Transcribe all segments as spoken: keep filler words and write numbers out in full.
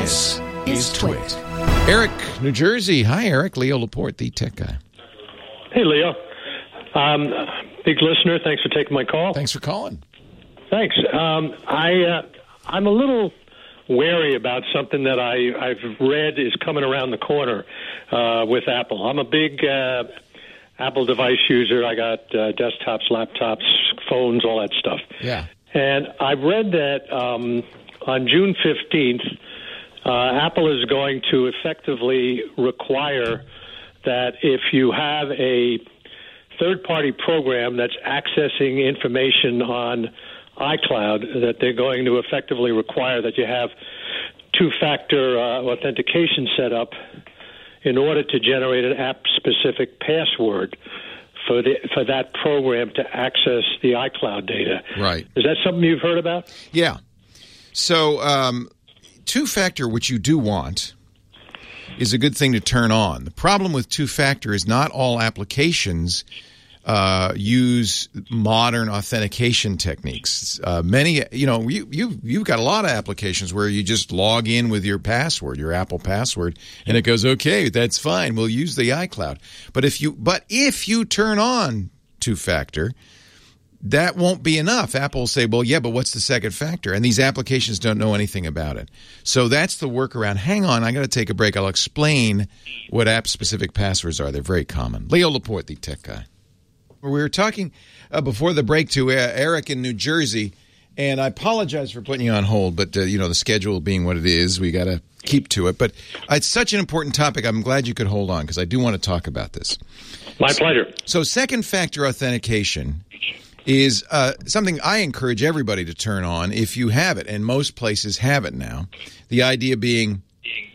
This is Twit. Eric, New Jersey. Hi, Eric. Leo Laporte, the tech guy. Hey, Leo. Um, big listener. Thanks for taking my call. Thanks for calling. Thanks. Um, I, uh, I'm a little wary about something that I, I've read is coming around the corner uh, with Apple. I'm a big uh, Apple device user. I got uh, desktops, laptops, phones, all that stuff. Yeah. And I've read that um, on June fifteenth, uh, Apple is going to effectively require that if you have a third-party program that's accessing information on iCloud, that they're going to effectively require that you have two-factor uh, authentication set up in order to generate an app-specific password for the for that program to access the iCloud data. Right. Is that something you've heard about? Yeah. So um, two-factor, which you do want, is a good thing to turn on. The problem with two-factor is not all applications uh, use modern authentication techniques. Uh, many, you know, you, you, you've got a lot of applications where you just log in with your password, your Apple password, and it goes, okay, that's fine. We'll use the iCloud. But if you, but if you turn on two-factor, that won't be enough. Apple will say, well, yeah, but what's the second factor? And these applications don't know anything about it. So that's the workaround. Hang on, I got to take a break. I'll explain what app-specific passwords are. They're very common. Leo Laporte, the tech guy. We were talking uh, before the break to uh, Eric in New Jersey, and I apologize for putting you on hold, but, uh, you know, the schedule being what it is, we got to keep to it. But it's such an important topic, I'm glad you could hold on, because I do want to talk about this. My pleasure. So second factor authentication is uh, something I encourage everybody to turn on if you have it, and most places have it now. The idea being,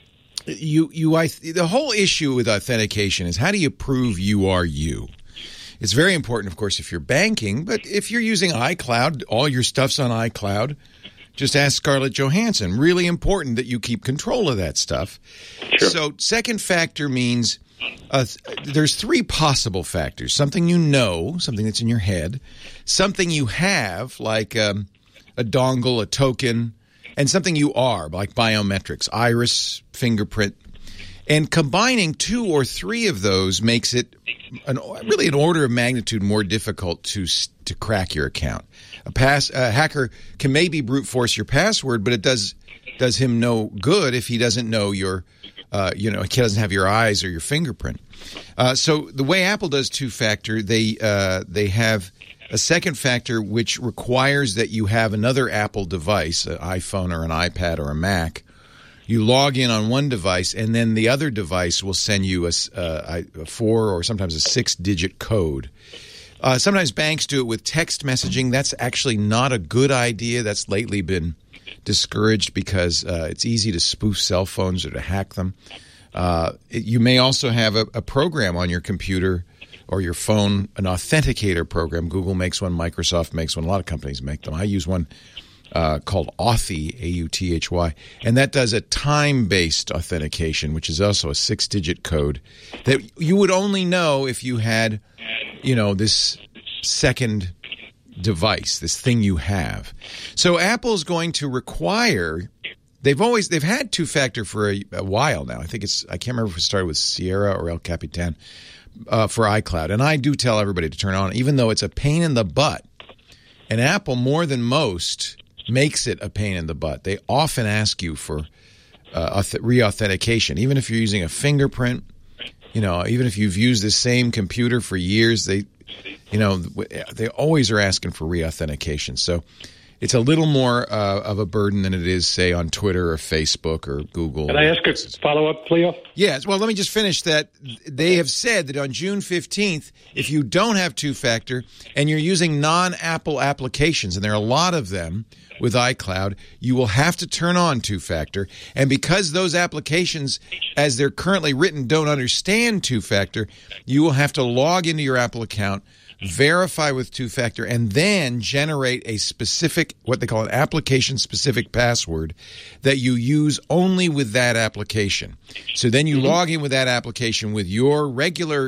you, you, I, the whole issue with authentication is how do you prove you are you? It's very important, of course, if you're banking, but if you're using iCloud, all your stuff's on iCloud, just ask Scarlett Johansson. Really important that you keep control of that stuff. Sure. So second factor means uh, there's three possible factors. Something you know, something that's in your head, something you have, like um, a dongle, a token, and something you are, like biometrics, iris, fingerprint. And combining two or three of those makes it an, really an order of magnitude more difficult to to crack your account. A pass a hacker can maybe brute force your password, but it does does him no good if he doesn't know your, uh, you know, he doesn't have your eyes or your fingerprint. Uh, so the way Apple does two factor, they uh, they have a second factor which requires that you have another Apple device, an iPhone or an iPad or a Mac. You log in on one device, and then the other device will send you a, a, a four or sometimes a six-digit code. Uh, sometimes banks do it with text messaging. That's actually not a good idea. That's lately been discouraged because uh, it's easy to spoof cell phones or to hack them. Uh, it, you may also have a, a program on your computer or your phone, an authenticator program. Google makes one. Microsoft makes one. A lot of companies make them. I use one Uh, called Authy, A U T H Y, and that does a time-based authentication, which is also a six-digit code that you would only know if you had, you know, this second device, this thing you have. So Apple's going to require. They've always they've had two-factor for a, a while now. I think it's I can't remember if it started with Sierra or El Capitan uh, for iCloud, and I do tell everybody to turn it on, even though it's a pain in the butt. And Apple, more than most, makes it a pain in the butt. They often ask you for uh, re-authentication. Even if you're using a fingerprint, you know, even if you've used the same computer for years, they, you know, they always are asking for re-authentication. So it's a little more uh, of a burden than it is, say, on Twitter or Facebook or Google. Can I ask a follow-up, Leo? Yes. Well, let me just finish that. They have said that on June fifteenth, if you don't have two-factor and you're using non-Apple applications, and there are a lot of them with iCloud, you will have to turn on two-factor. And because those applications, as they're currently written, don't understand two-factor, you will have to log into your Apple account, verify with two-factor, and then generate a specific, what they call an application-specific password that you use only with that application. So then you log in with that application with your regular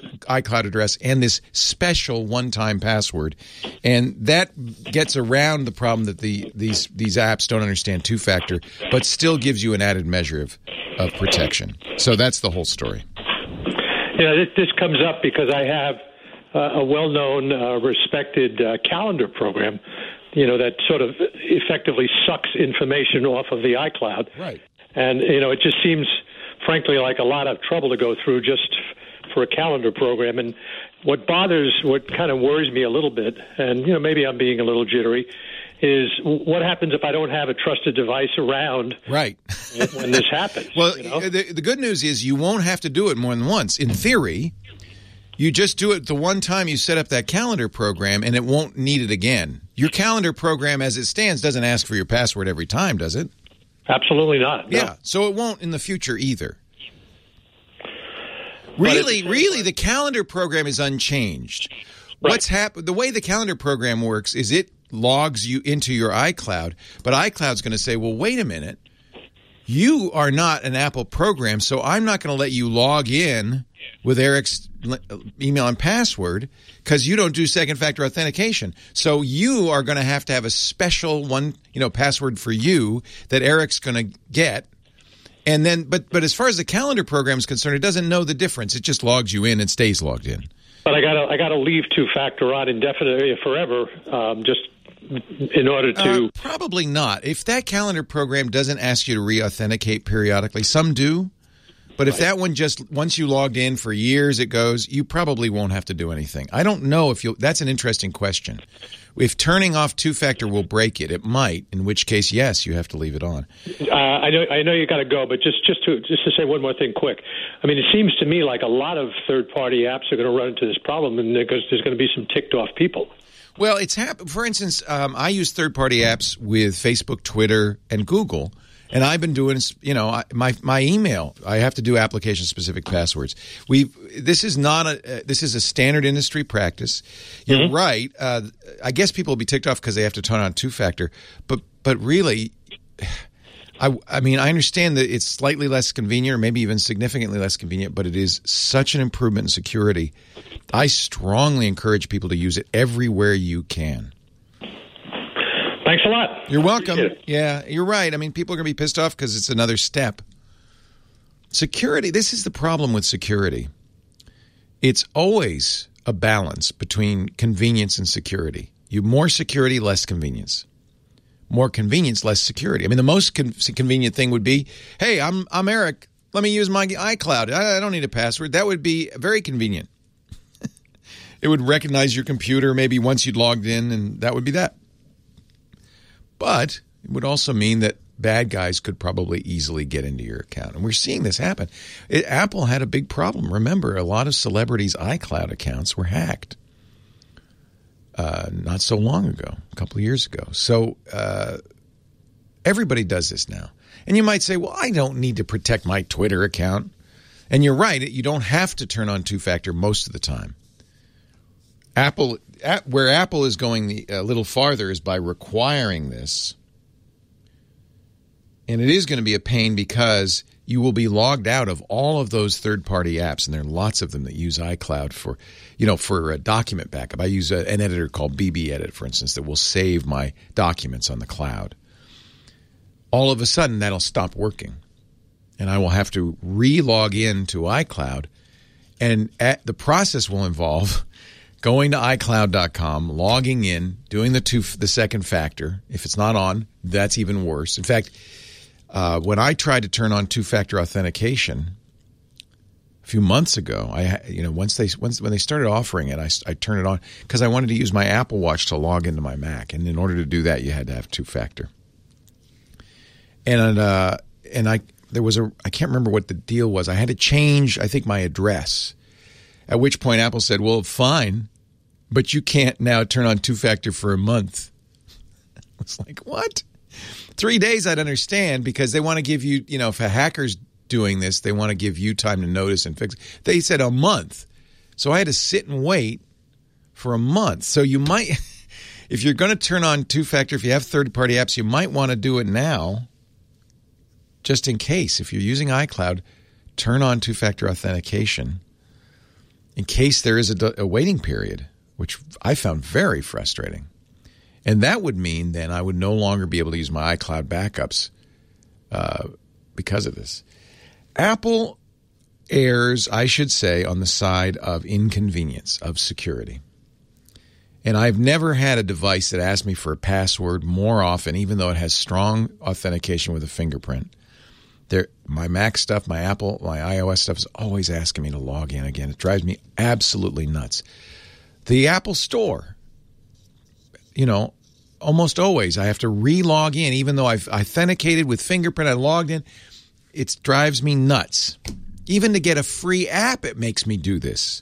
iCloud address and this special one-time password. And that gets around the problem that the these these apps don't understand two-factor, but still gives you an added measure of, of protection. So that's the whole story. Yeah, this, this comes up because I have uh, a well-known, uh, respected uh, calendar program, you know, that sort of effectively sucks information off of the iCloud. Right. And, you know, it just seems, frankly, like a lot of trouble to go through just f- for a calendar program. And what bothers, what kind of worries me a little bit, and, you know, maybe I'm being a little jittery, is what happens if I don't have a trusted device around right. when this happens? Well, you know? the, the good news is you won't have to do it more than once. In theory, you just do it the one time you set up that calendar program, and it won't need it again. Your calendar program, as it stands, doesn't ask for your password every time, does it? Absolutely not. No. Yeah, so it won't in the future either. Really, really, the calendar program is unchanged. Right. What's happened? The way the calendar program works is it logs you into your iCloud, but iCloud's going to say, well, wait a minute. You are not an Apple program, so I'm not going to let you log in with Eric's email and password because you don't do second-factor authentication. So you are going to have to have a special one, you know, password for you that Eric's going to get. And then, but but as far as the calendar program is concerned, it doesn't know the difference. It just logs you in and stays logged in. But I got to I got to leave two-factor on indefinitely forever, um, just in order to. Uh, probably not. If that calendar program doesn't ask you to re-authenticate periodically, some do. But if that one just, once you logged in for years it goes, you probably won't have to do anything. I don't know if you'll, that's an interesting question. If turning off two-factor will break it, it might, in which case, yes, you have to leave it on. Uh, I know I know you got to go, but just, just, to, just to say one more thing quick. I mean, it seems to me like a lot of third-party apps are going to run into this problem and because there's going to be some ticked-off people. Well, it's happened. For instance, um, I use third-party apps with Facebook, Twitter, and Google. And I've been doing, you know, my my email. I have to do application-specific passwords. We this is not a uh, this is a standard industry practice. You're mm-hmm. right. Uh, I guess people will be ticked off because they have to turn on two-factor. But but really, I I mean I understand that it's slightly less convenient, or maybe even significantly less convenient. But it is such an improvement in security. I strongly encourage people to use it everywhere you can. Thanks a lot. You're welcome. Yeah, you're right. I mean, people are going to be pissed off because it's another step. Security, this is the problem with security. It's always a balance between convenience and security. You more security, less convenience. More convenience, less security. I mean, the most con- convenient thing would be, hey, I'm I'm Eric. Let me use my iCloud. I, I don't need a password. That would be very convenient. It would recognize your computer maybe once you'd logged in, and that would be that. But it would also mean that bad guys could probably easily get into your account. And we're seeing this happen. It, Apple had a big problem. Remember, a lot of celebrities' iCloud accounts were hacked uh, not so long ago, a couple of years ago. So uh, everybody does this now. And you might say, well, I don't need to protect my Twitter account. And you're right. You don't have to turn on two-factor most of the time. Apple, where Apple is going a little farther is by requiring this. And it is going to be a pain because you will be logged out of all of those third-party apps, and there are lots of them that use iCloud for, you know, for a document backup. I use a, an editor called B B Edit, for instance, that will save my documents on the cloud. All of a sudden, that'll stop working, and I will have to re-log in to iCloud, and at, the process will involve going to i cloud dot com, logging in, doing the two, the second factor. If it's not on, that's even worse. In fact, uh, when I tried to turn on two-factor authentication a few months ago, I you know once they once when they started offering it, I, I turned it on because I wanted to use my Apple Watch to log into my Mac, and in order to do that, you had to have two-factor. And uh, and I there was a I can't remember what the deal was. I had to change, I think, my address. At which point, Apple said, "Well, fine, but you can't now turn on two-factor for a month." I was like, what? Three days I'd understand because they want to give you, you know, if a hacker's doing this, they want to give you time to notice and fix it. They said a month. So I had to sit and wait for a month. So you might, if you're going to turn on two-factor, if you have third-party apps, you might want to do it now just in case. If you're using iCloud, turn on two-factor authentication. in case there is a, a waiting period, which I found very frustrating. And that would mean then I would no longer be able to use my iCloud backups uh, because of this. Apple errs, I should say, on the side of inconvenience, of security. And I've never had a device that asks me for a password more often, even though it has strong authentication with a fingerprint. There, my Mac stuff, my Apple, my iOS stuff is always asking me to log in again. It drives me absolutely nuts. The Apple Store, you know, almost always I have to re-log in, even though I've authenticated with fingerprint, I logged in. It drives me nuts. Even to get a free app, it makes me do this.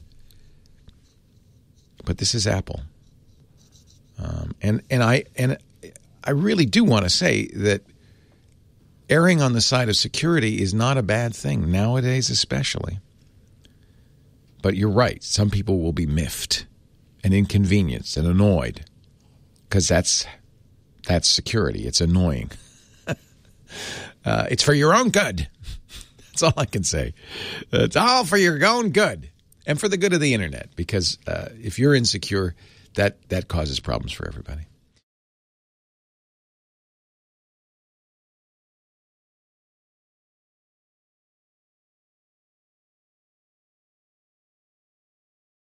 But this is Apple. Um, and and I and I really do want to say that erring on the side of security is not a bad thing, nowadays especially. But you're right. Some people will be miffed and inconvenienced and annoyed because that's, that's security. It's annoying. uh, it's for your own good. That's all I can say. It's all for your own good and for the good of the internet, because uh, if you're insecure, that, that causes problems for everybody.